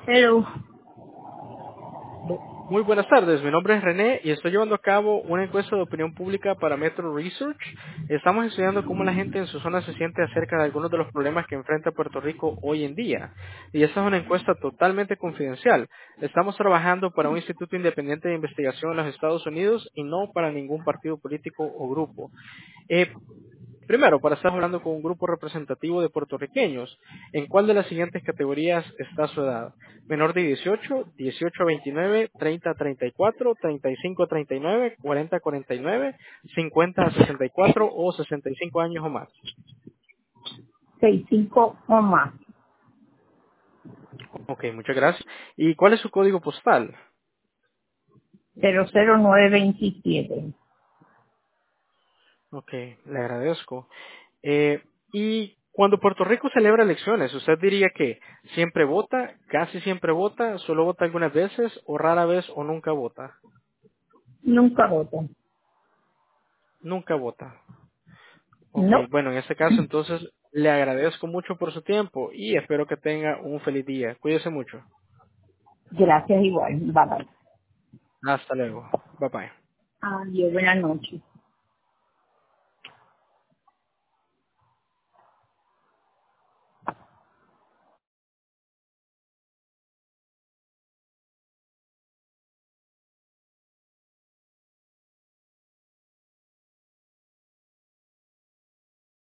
Hello. Muy buenas tardes, mi nombre es René y estoy llevando a cabo una encuesta de opinión pública para Metro Research. Estamos estudiando cómo la gente en su zona se siente acerca de algunos de los problemas que enfrenta Puerto Rico hoy en día. Y esta es una encuesta totalmente confidencial. Estamos trabajando para un instituto independiente de investigación en los Estados Unidos y no para ningún partido político o grupo. Primero, para estar hablando con un grupo representativo de puertorriqueños, ¿en cuál de las siguientes categorías está su edad? Menor de 18, 18 a 29, 30 a 34, 35 a 39, 40 a 49, 50 a 64 o 65 años o más. 65 o más. Ok, muchas gracias. ¿Y cuál es su código postal? 00927. Ok, le agradezco. Y cuando Puerto Rico celebra elecciones, ¿usted diría que siempre vota, casi siempre vota, solo vota algunas veces o rara vez o nunca vota? Nunca voto. Nunca vota. Ok, No. bueno, en este caso entonces le agradezco mucho por su tiempo y espero que tenga un feliz día. Cuídese mucho. Gracias igual. Bye bye. Hasta luego. Bye bye. Adiós. Buenas noches.